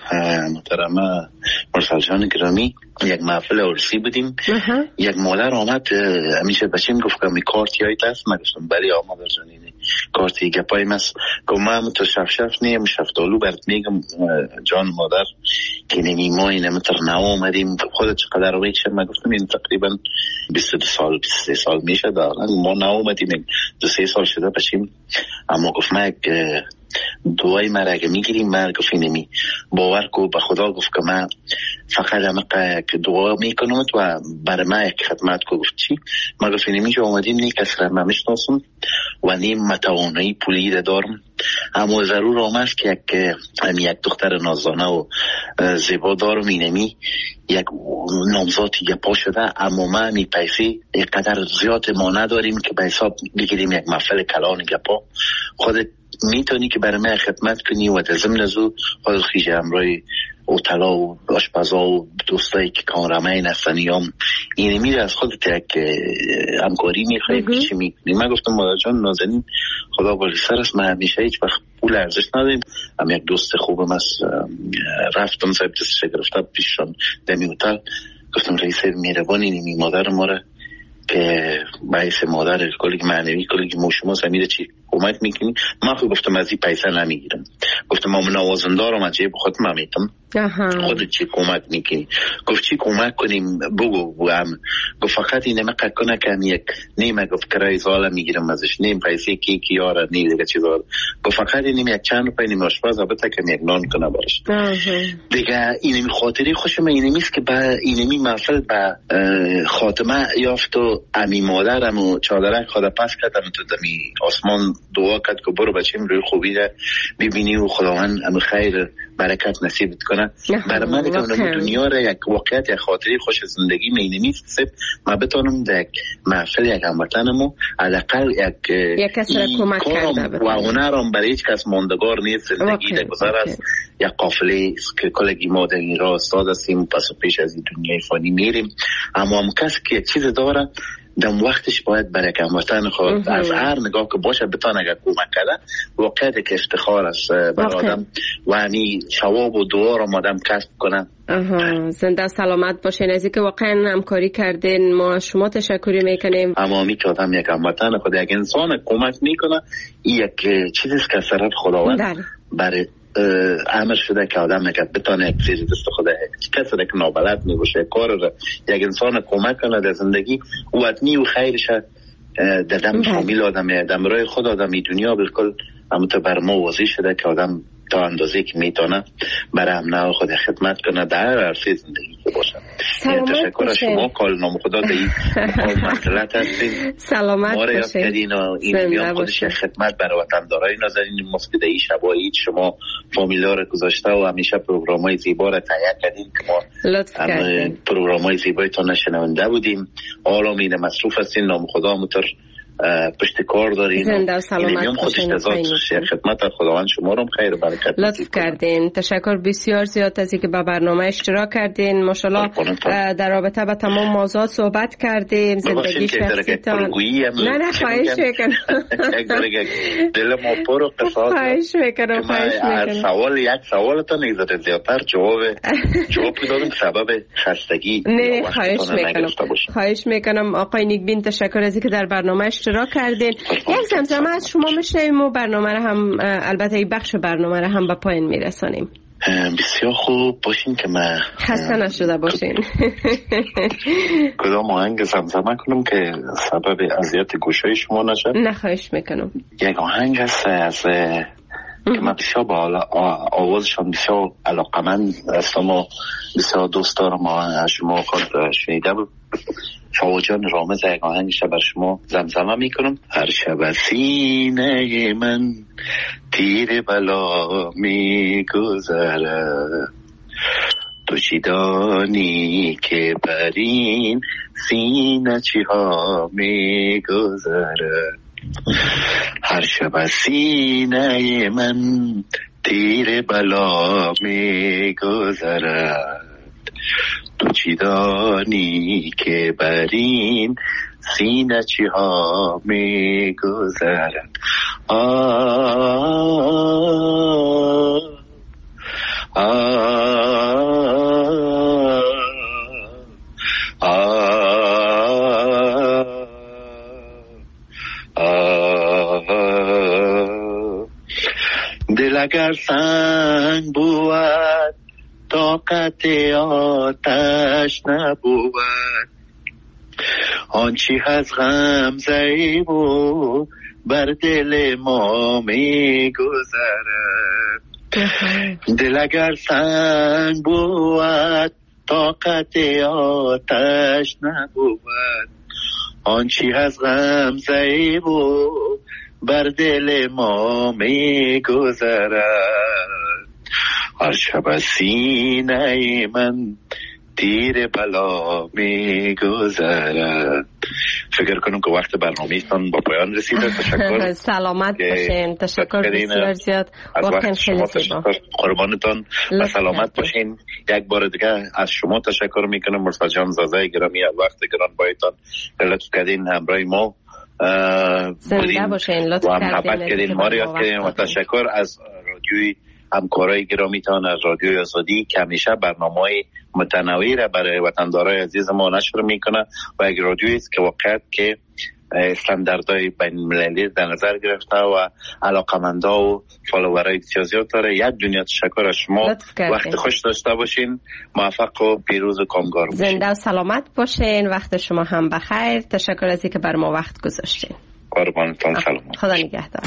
[SPEAKER 8] محترمه مرسل جان گرامی. یک محفل عرسی بودیم، یک مادر آمد همیشه بچیم گفت که می کارت یایت است. من گفتم بله آمد جانینه کارتی گپای مست. گفت من تو شف شف نیم شفتالو برد میگم جان مادر که نمی ما اینه متر نو آمدیم خودت چقدر روی چه. من گفتم این تقریبا بیست و دو سال بیست و سه سال میشه دارن ما نو آمدیم دو سه سال شده بچیم. اما گفت من دوای من اگه میگیریم من گفت اینمی باور کو به خدا گفت که من فقط همه که دعا میکنم و برای من یک خدمت کو. گفت چی؟ من گفت اینمی جو آمدیم نی کسی را من میشناسم و نیم متوانایی پولی را دارم، اما ضرور آمد که یک یک دختر نازانه و زیبا دارم. اینمی یک نامزادی گپا شده اما من می پیسی اینقدر زیاد ما نداریم که به حساب بگیریم یک محفل کلان گپا. خودت میتونی که برای من خدمت کنی و در ضمن ازو خود خیش همراهی اوتلا و آشپزا و دوستایی که کامرمین هستن هم اینه میره از خودت یک همکاری میخواهیم که چی میکنی. من گفتم مادر جان نازنین خدا بالی سر است، من همیشه هیچ وقت پول ارزش نداریم. هم یک دوست خوبم است رفتم صاحب دستش گرفته پیششان دمی اوتل گفتم رئیس میربان اینی مادر ما را که باعث مادر کلی معنوی کلی مو شما سمیر چی کمک میکنی. من خود گفتم از این پیسه نمیگیرم، گفتم ما نوازندارم از جیب خود ممیتم، خودت چی کمک میکنی؟ گفت چی کمک کنیم بگو بگم. گفت فقط این نمه کنه که یک نیمه گفت کرای زاله میگیرم ازش، نیم پیسه کی کی یاره نیم دیگه چیزا. گفت فقط این یک چند روپای نیم آشپز البته که یک نان کنه برش دیگه. این خاطری خوشم اینمیست که با اینمی محفل با خاتمه یافت و امی مادرم و چادرک خدا پس کردم تو دمی آسمان دعا کرد که برو بچیم روی خوبی ده ببینی و خداوند ام خیر برکت نصیب کنه. برای من که اونم دنیا را یک واقعیت یک خاطری خوش زندگی مینیمیست سب ما بتونم در یک محفل یک هموطنمو علاقل یک
[SPEAKER 2] یک کس را کمک کرده
[SPEAKER 8] و هنرم برای هیچ کس ماندگار نیست. زندگی در گذر است یک قافله که کلگی ما در این راه استاد هستیم پس و پیش از این دنیای فانی میریم، اما هم کسی که یک چیز داره دم وقتش باید برای که هموطن خود از هر نگاه که باشه بتانه اگر کمک کرده واقعیت که افتخار است برای آدم و همی شواب و دعا را مادم کسب کنه.
[SPEAKER 2] زنده و سلامت باشین. از اینکه واقعا همکاری کردین ما شما تشکری میکنیم.
[SPEAKER 8] اما می که آدم یک هموطن خود یک انسان کمک میکنه این یک چیزیست که سرت خداوند برای عمل شده که آدم اگر بتانه یک چیزی دست خود کسی که نابلد می باشه کار را یک انسان کمک کنه در زندگی او اتنی و خیرش در دم فامیل آدم دم رای خود آدمی دنیا بالکل همونطور بر ما واضح شده که آدم تا اندازه که میتونه برای امنه خود خدمت کنه در عرصه زندگی که باشه. تشکر از شما کال نام خدا در این مسئلت هستیم.
[SPEAKER 2] سلامت
[SPEAKER 8] ما را یاد کردین و این میان خودش خدمت برای وطن دارای نازنین مفتی در این شبایی شما فامیلا را گذاشته و همیشه پروگرام های زیبا را تهیه کردین که ما پروگرام های زیبای تا نشنونده بودیم. حالا میده مصروف هستین نام خدا همونطور پشت کار دارین.
[SPEAKER 2] زنده و سلامت باشین.
[SPEAKER 8] خدمت خداوند شما رو خیر و برکت
[SPEAKER 2] لطف کردین. تشکر بسیار زیاد از اینکه به برنامه اشتراک کردین. ماشاءالله در رابطه با تمام موضوعات صحبت کردیم. زندگی شخصیتان. نه نه خواهش میکنم.
[SPEAKER 8] دل ما پر و قصاد.
[SPEAKER 2] خواهش میکنم. خواهش میکنم.
[SPEAKER 8] سوال یک سوال تا نیزده زیادتر جواب جواب دادم سبب خستگی.
[SPEAKER 2] نه خواهش میکنم. خواهش میکنم آقای نیکبین تشکر از اینکه در برنامه اشتراک کردین. یک زمزمه از شما میشنویم و برنامه را هم البته این بخش برنامه را هم به پایان میرسانیم.
[SPEAKER 8] بسیار خوب باشین که من
[SPEAKER 2] خسته نشده باشین.
[SPEAKER 8] کدام آهنگ زمزمه کنم که سبب اذیت گوشای شما نشه؟
[SPEAKER 2] نه خواهش میکنم.
[SPEAKER 8] یک آهنگ هست از که من بسیار با آوازشان بسیار علاقمند هستم و بسیار دوست دارم و شما خود شنیده بود. شاوجان رامز یک آهنگش بر شما زمزمه میکنم. هر شب سینه من تیر بلا میگذره، تو چی دانی که بر این سینه چی ها میگذره. هر شب سینه من تیر بلا میگذره، تو چی دانی که بر این سینه چی ها می گذرد. آه آه آه دل اگر سنگ بود طاقت آتش نبود، آنچی از غم زیب و بر دل ما می گذرد. دل اگر سنگ بود طاقت آتش نبود، آنچی از غم زیب و بر دل ما می گذرد. هر شب سینه من تیر بلا می گذرد. فکر کنم که وقت برنامه‌تان با پایان رسیده. تشکر.
[SPEAKER 2] سلامت باشین. تشکر بسیار زیاد. واقعا خیلی زیبا.
[SPEAKER 8] قربانتان و سلامت باشین. یک بار دیگه از شما تشکر میکنم. مرتضی جان زازای گرامی از وقت گران بایتان لطف کردین همراه ما
[SPEAKER 2] زنده باشین. لطف
[SPEAKER 8] کردین ما رو یاد کردین و تشکر از رادیوی همکارای گرامیتان از رادیو آزادی که همیشه برنامه‌های متنوعی را برای وطندارای عزیز ما نشر میکنه و یک رادیویی است که واقعا که استانداردهای بین المللی در نظر گرفته و علاقمندا و فالوورای بسیار زیاد داره. یک دنیا تشکر از شما. وقت خوش داشته باشین. موفق و پیروز و کامگار باشین.
[SPEAKER 2] زنده و سلامت باشین. وقت شما هم بخیر. تشکر از اینکه بر ما وقت گذاشتین.
[SPEAKER 8] قربانتون. سلام.
[SPEAKER 2] خدا نگهدار.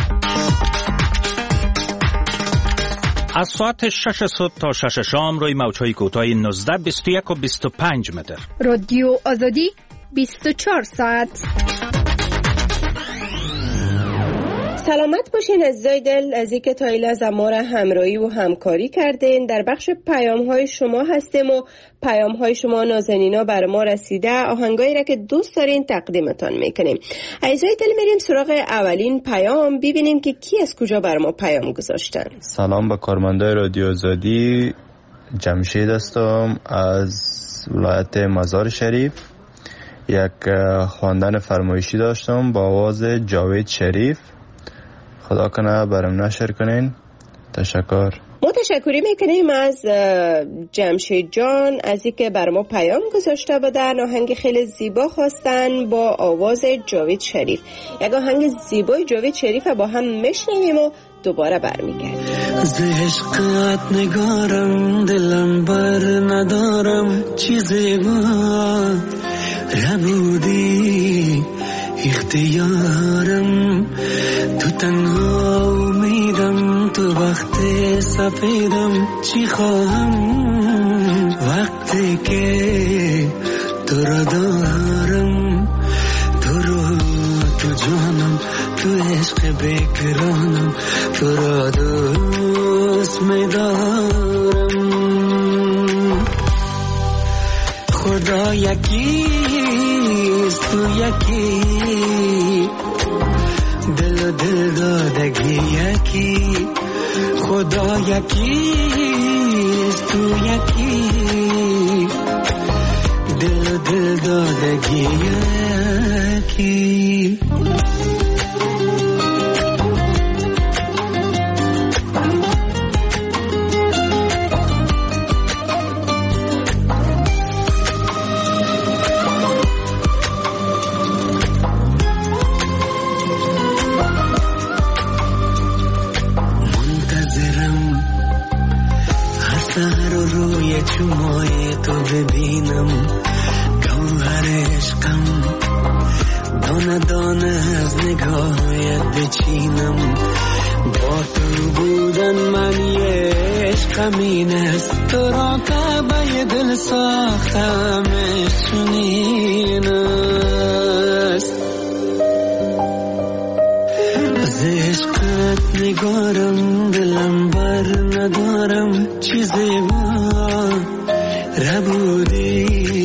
[SPEAKER 4] از ساعت شش صبح تا شش شام روی موج‌های کوتاه نوزده بیست و یک و بیست و پنج متر.
[SPEAKER 5] رادیو آزادی بیست و چهار ساعت.
[SPEAKER 2] سلامت باشین عزیزای دل، از اینکه تا این لحظه ما را همراهی و همکاری کردین. در بخش پیام های شما هستیم و پیام های شما نازنینا بر ما رسیده. آهنگایی را که دوست دارین تقدیمتان میکنیم. عزیزای دل میریم سراغ اولین پیام، ببینیم که کی از کجا بر ما پیام گذاشتن.
[SPEAKER 9] سلام به کارمندای رادیو آزادی، جمشید هستم از ولایت مزار شریف. یک خواندن فرمایشی داشتم با آواز جاوید شریف. خدا کنه برام نشر کنین. تشکر.
[SPEAKER 2] ما تشکری میکنیم از جمشید جان از اینکه بر ما پیام گذاشته بودن. آهنگ خیلی زیبا خواستن با آواز جاوید شریف. یک آهنگ زیبای جاوید شریف با هم میشنویم و دوباره برمیگردیم.
[SPEAKER 10] از عشقت نگارم دلم بر ندارم چیزی با ربودی اختیارم تو تنها امیدم تو وقت سفیدم چی خواهم وقتی که تو را دارم تو رو تو جانم تو عشق بکرانم تو را دوست می‌دارم. خدا یکیست تو یکی دل و دل دادگی یکی. خدا یکیست تو یکی دل و دل دادگی یکی. چشمای تو ببینم گوهر عشقم دانه دانه از نگاهت بچینم. با تو بودن من یه عشقم این است تو را کعبه دل ساختمش چنین است. از عشقت نگارم دلم بر ندارم چیزی ربودی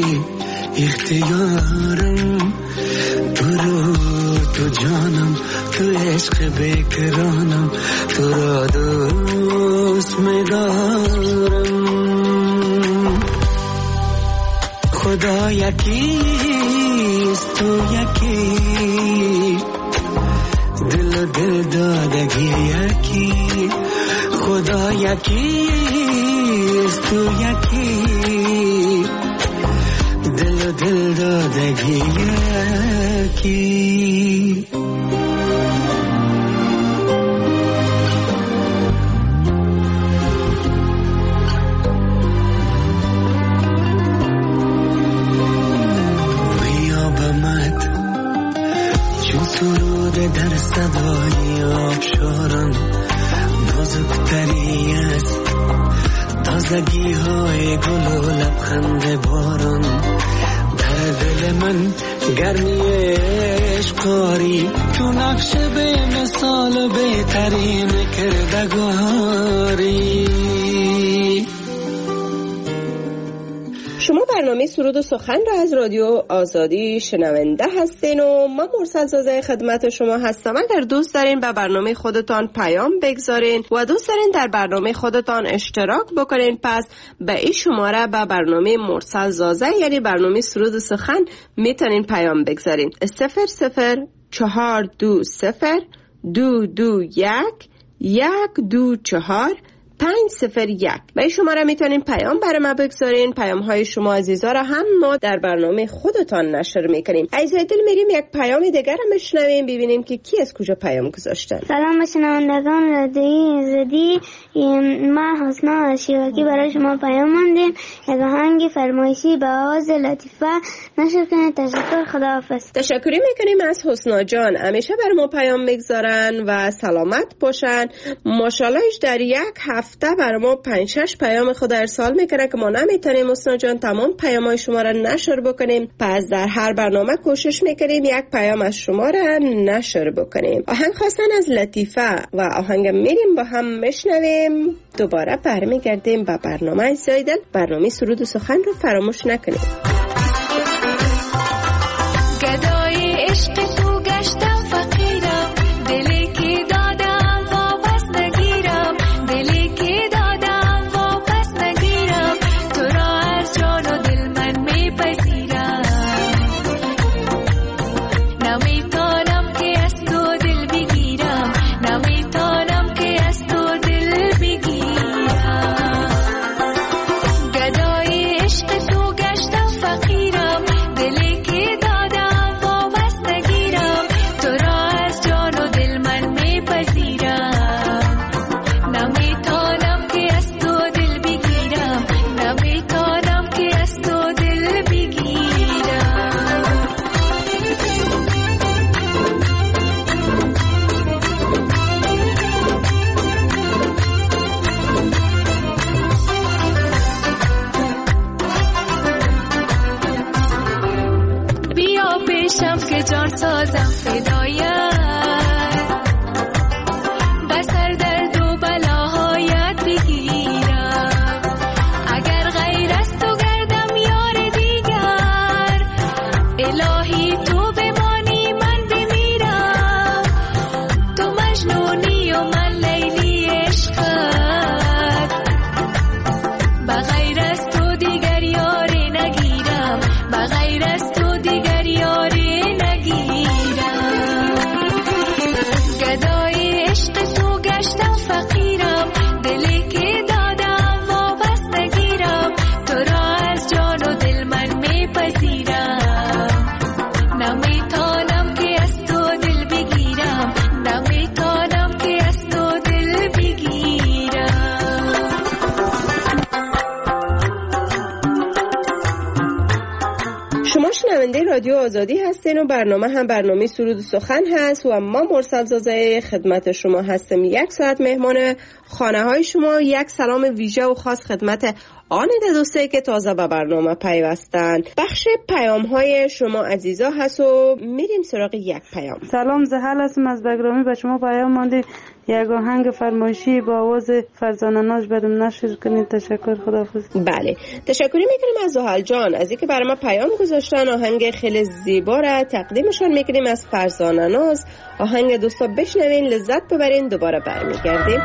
[SPEAKER 10] اختیارم تو رو تو جانم تو عشق بکرانم تو را دوست می‌دارم. خدا یکیست تو یکی دل و دل دادگی یکی. خدا یکیست تو یکی دل و دل دادگی یکی. بیابمت چون سرود در صدای آبشاران نازکتری است تازگی های گل و لبخند باران. در دل من گرمی عشقاری تو نقش به مثال بهترین کردگاری.
[SPEAKER 2] شما برنامه سرود و سخن را از رادیو آزادی شنونده هستین و من مرسل زازه خدمت شما هستم. اگر دوست دارین به برنامه خودتان پیام بگذارین و دوست دارین در برنامه خودتان اشتراک بکنین، پس به این شماره به برنامه مرسل زازه یعنی برنامه سرود و سخن میتونین پیام بگذارین. صفر صفر چهار دو صفر دو دو یک یک دو چهار پنج صفر یک. و این شماره میتونین پیام برای ما بگذارین. پیام های شما عزیزا را هم ما در برنامه خودتان نشر میکنیم. عزیزای دل میریم یک پیام دیگر را میشنویم ببینیم که کی از کجا پیام گذاشتن.
[SPEAKER 11] سلام به شنوندگان رادیوی آزادی، من حسنا شیواکی برای شما پیام ماندیم. یک آهنگ فرمایشی به آواز لطیفه نشر کنید. تشکر، خداحافظ.
[SPEAKER 2] تشکری میکنیم از حسنا جان، همیشه برای ما پیام میگذارن و سلامت باشن. ماشاءاللهش در یک هفته برای ما پنج شش پیام خود ارسال میکنه که ما نمیتونیم حسنا جان تمام پیامای شما را نشر بکنیم، پس در هر برنامه کوشش میکنیم یک پیام از شما را نشر بکنیم. آهنگ خواستن از لطیفه و آهنگ میریم با هم میشنویم. دوباره برمیگردیم به برنامه زایدل. برنامه سرود و سخن رو فراموش نکنید.
[SPEAKER 3] گدای عشق تو گشتم فقیرم، دلی که دادم واپس نگیرم، دلی که دادم واپس نگیرم، تو را از جان و دل من میپذیرم، نمیتانم که از تو دل بگیرم، نمیتانم که از تو دل بگیرم. گدای عشق تو گشتم فقیرم، دلی که دادم واپس نگیرم، تو را از جان و دل من میپذیرم، نمیتانم که از تو دل بگیرم، نمیتانم که از تو دل بگیرم. بیا پیشم که جان سازم فدایت، بسر درد و بلاهایت بگیرم، اگر غیر از تو گردم یار دیگر، الهی تو بمانی من بمیرم، تو مجنونی و من لیلی عشقت، بغیر از تو دیگر یاری نگیرم، بغیر از تو دیگر یاری نگیرم. گدای عشق تو گشتم فقیرم، دلی که دادم واپس نگیرم، تو را از جان و دل من میپذیرم، نمیتانم که از تو دل بگیرم، نمیتانم که از تو دل بگیرم.
[SPEAKER 2] شما شنونده رادیو آزادی هستین و برنامه هم برنامه سرود و سخن هست و ما مرسل زازه خدمت شما هستیم. یک ساعت مهمان خانه های شما. یک سلام ویژه و خاص خدمت آن دوسته که تازه به برنامه پیوستن. بخش پیام های شما عزیزا هست و میریم سراغ یک پیام.
[SPEAKER 12] سلام، زحل هستم از بگرامی. به شما پیام مانده یک آهنگ فرمایشی با آواز فرزانه ناز برام نشر کنید. تشکر، خداحافظ.
[SPEAKER 2] بله، تشکری میکنیم از زحل جان از اینکه برای ما پیام گذاشتن. آهنگ خیلی زیبا را تقدیمشان میکنیم از فرزانه ناز. آهنگ دوستا بشنوین، لذت ببرین. دوباره برمیگردیم.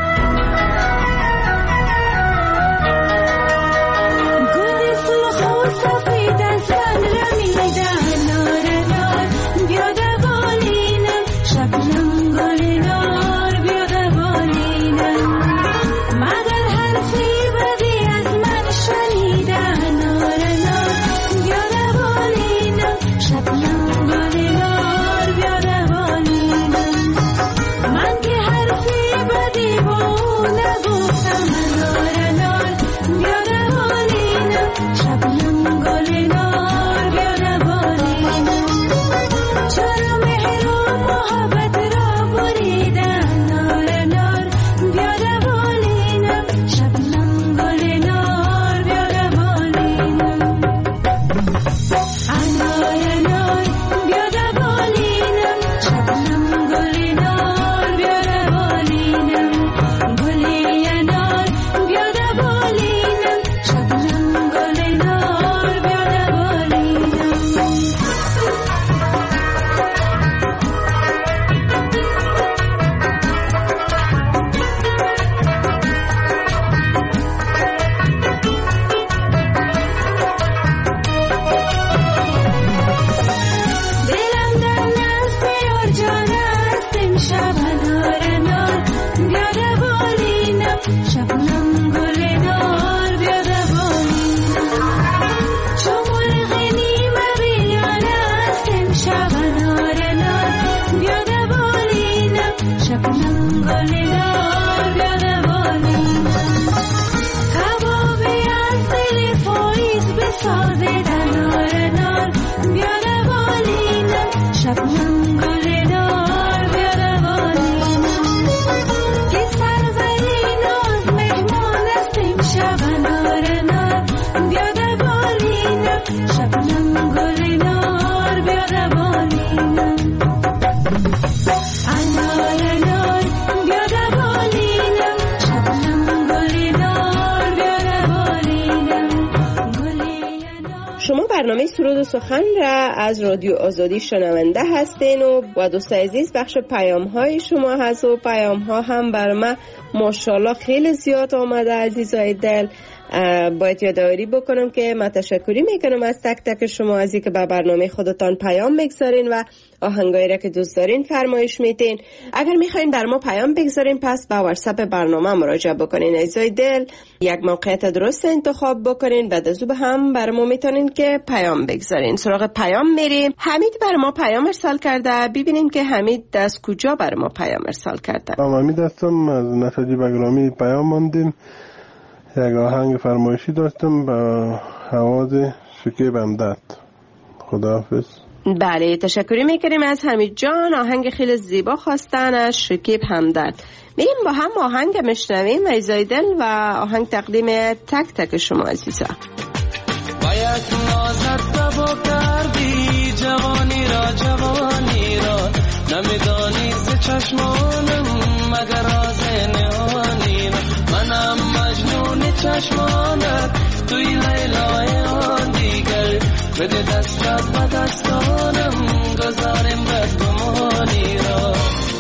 [SPEAKER 3] ساز تنار نار بیاره بالینم شبنم گل نار بیاره بالینم که سرزنی ناز مهمان استیم شب نار نار بیاره بالینم شبنم گل نار بیاره بالینم انار نار بیاره بالینم شبنم گل نار بیاره بالینم.
[SPEAKER 2] شما برنامه سرود و سخن را از رادیو آزادی شنونده هستین و با دوست عزیز بخش پیام های شما هست و پیام ها هم بر من ماشاءالله خیلی زیاد آمده عزیزای دل. باید یادآوری بکنم که من تشکری میکنم از تک تک شما از اینکه به برنامه خودتان پیام بگذارین و آهنگایی را که دوست دارین فرمایش میتین. اگر میخواین بر ما پیام بگذارین پس به واتساپ برنامه مراجعه بکنین عزیزای دل، یک موقعیت درست انتخاب بکنین، بعد از او به هم بر ما میتونین که پیام بگذارین. سراغ پیام میریم. حمید بر ما پیام ارسال کرده، ببینیم که حمید از کجا بر ما پیام ارسال کرده.
[SPEAKER 13] من حمید هستم از نساجی بگرامی پیام ماندیم. یک آهنگ فرمایشی داشتم با آواز شکیب همدرد. خداحافظ.
[SPEAKER 2] بله تشکری میکنیم از حمید جان. آهنگ خیلی زیبا خواستن از شکیب همدرد. میریم با هم آهنگ مشنویم عزیزای دل و آهنگ تقدیم تک تک شما عزیزا.
[SPEAKER 10] باید نازت دبا کردی جوانی را جوانی را نمیدانی سه چشمانم مگر راز نهانی را منم مجنون چشمانت توی لیلای آن دیگر بده دستت به دستانم گذارم بدگمانی را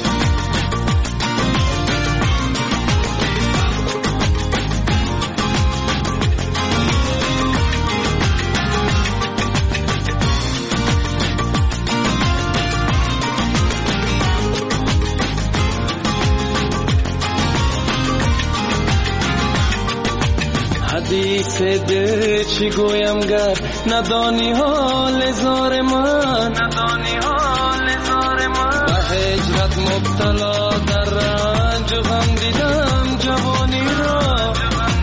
[SPEAKER 10] حدیث ده چی گویم گر ندانی حال زار من ندانی حال زار من به هجرت مبتلا در رنج و غم دیدم جوانی را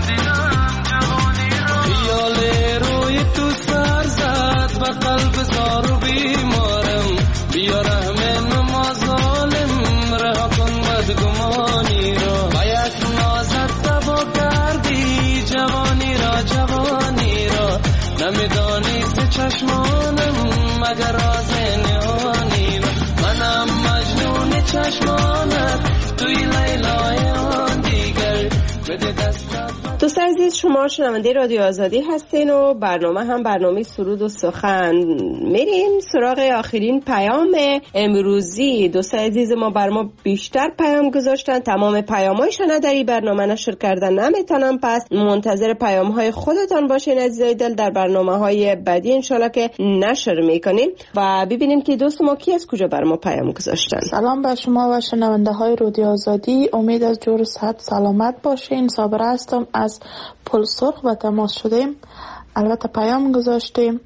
[SPEAKER 10] خیال روی تو سر زد به قلب زار و بیمارم بیا رحم نما ظالم رها کن بدگمانی را باید نازت تبا کردی جوانی را جوانی را نمیدانی سه چشمانم مگر راز نهانی را منم مجنون چشمانت توی لیلای آن دیگر بده دستت.
[SPEAKER 2] دوست عزیز شما شنونده رادیو آزادی هستین و برنامه هم برنامه سرود و سخن. میریم سراغ آخرین پیام امروزی. دوست عزیز ما بر ما بیشتر پیام گذاشتن، تمام پیامایشان در این برنامه نشر کردن نمیتونم، پس منتظر پیام های خودتان باشین عزیزای دل. در برنامه های بعدی انشالله که نشر میکنیم و ببینیم که دوست ما کی از کجا بر ما پیام گذاشتن.
[SPEAKER 14] سلام به شما و شنونده های رادیو آزادی، امید از جور صحت سلامت باشین. صابره هستم از پل سرخ و تماس شدیم. البته پیام گذاشتیم.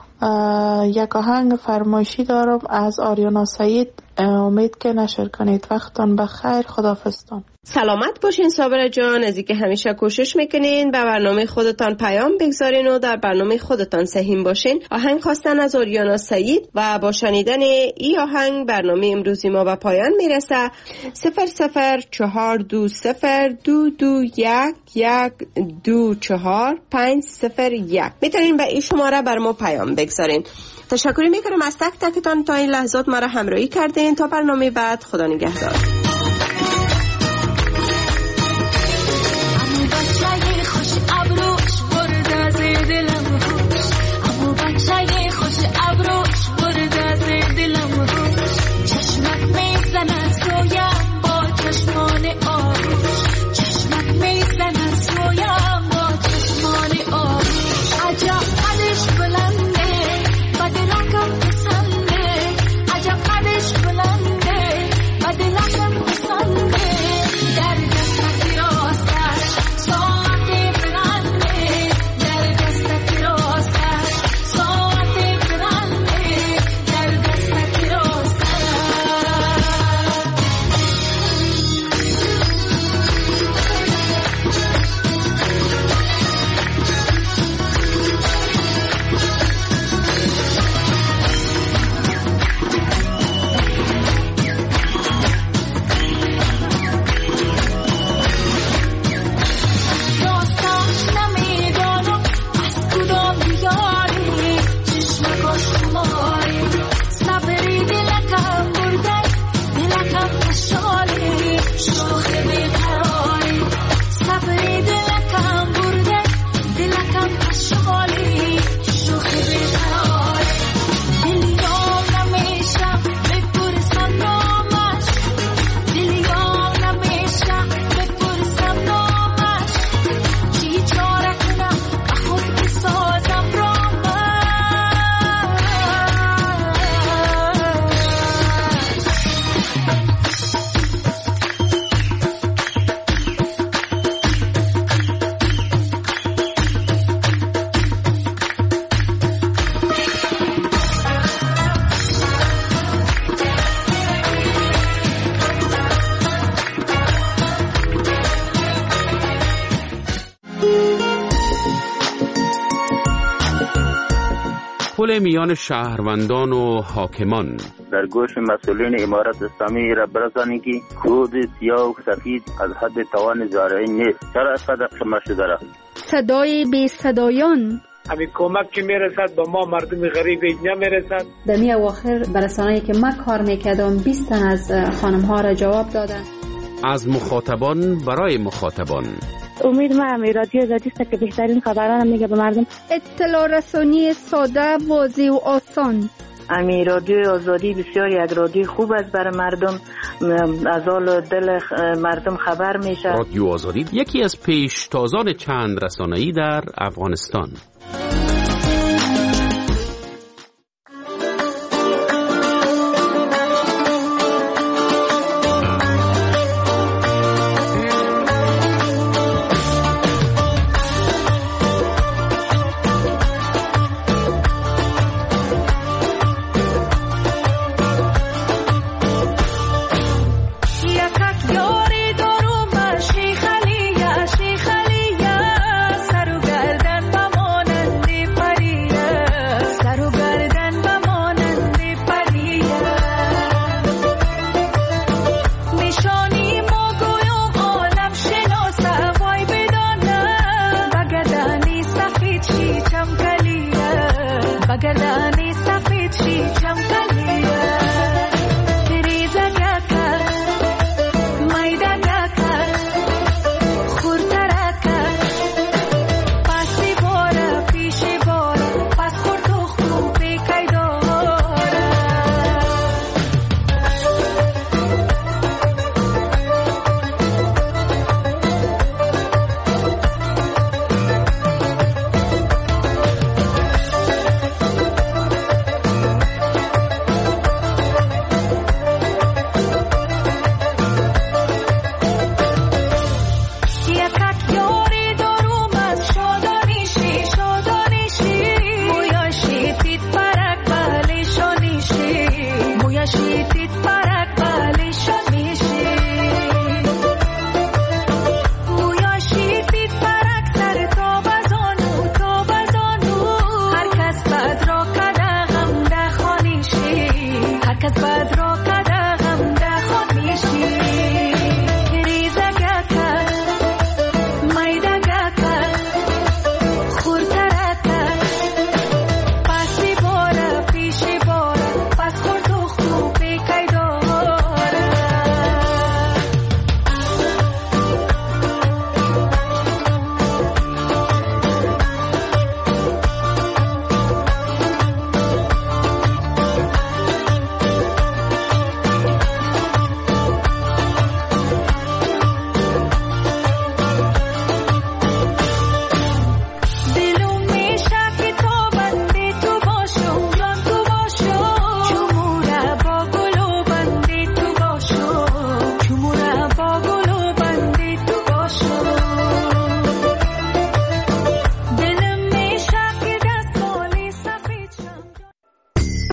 [SPEAKER 14] یک آهنگ فرمایشی دارم از آریانا سعید، امید که نشر کنید. وقتان بخیر، خداحافظتان.
[SPEAKER 2] سلامت باشین صابره جان، از اینکه همیشه کوشش میکنین به برنامه خودتان پیام بگذارین و در برنامه خودتان سهیم باشین. آهنگ خواستن از آریانا سعید و با شنیدن ای آهنگ برنامه امروزی ما به پایان میرسه. صفر صفر چهار دو صفر دو دو یک یک دو چهار پنج صفر یک میتونین به این شماره بر ما پیام بگذارین. تشکر میکنم از تک تکتان تا این لحظات ما را همراهی کردین. تا برنامه بعد، خدا نگهدار.
[SPEAKER 3] عجب قدش بلنده، بد لکم
[SPEAKER 15] میان شهروندان و حاکمان.
[SPEAKER 16] در گوش مسئولین امارت اسلامی را برسانی که کود سیاه و سفید از حد توان زارعین نیست. چرا صدق شما شده را؟
[SPEAKER 5] صدای بی صدایان.
[SPEAKER 17] همین کمک که میرسد با ما مردم غریب اینجا میرسد.
[SPEAKER 18] در می اواخر برسانه‌ای که من کار میکردم بیست تن از خانم ها را جواب دادن.
[SPEAKER 15] از مخاطبان برای مخاطبان.
[SPEAKER 19] امید ما هم رادیو آزادی است که بهترین خبران میگه به مردم.
[SPEAKER 5] اطلاع رسانی ساده، واضح و آسان.
[SPEAKER 20] امی رادیو آزادی بسیار یک رادیو خوب است برای مردم، از حال دل مردم خبر میشه.
[SPEAKER 15] رادیو آزادی یکی از پیشتازان چند رسانه‌ای در افغانستان.
[SPEAKER 3] She